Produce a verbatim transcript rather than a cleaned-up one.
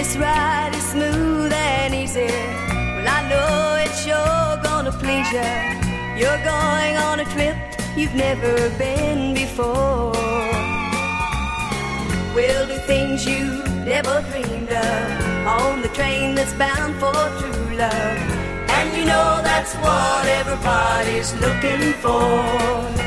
This ride is smooth and easy. Well, I know it's sure gonna please you. You're going on a trip you've never been before. We'll do things you never dreamed of on the train that's bound for true love. And you know that's what everybody's looking for.